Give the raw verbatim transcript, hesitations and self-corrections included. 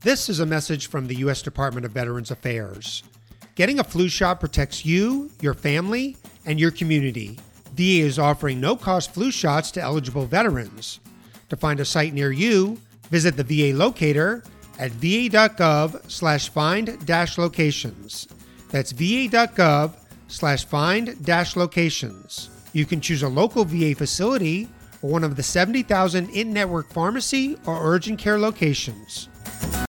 This is a message from the U S Department of Veterans Affairs. Getting a flu shot protects you, your family, and your community. V A is offering no-cost flu shots to eligible veterans. To find a site near you, visit the V A locator at va.gov slash find dash locations. That's va.gov slash find dash locations. You can choose a local V A facility or one of the seventy thousand in-network pharmacy or urgent care locations.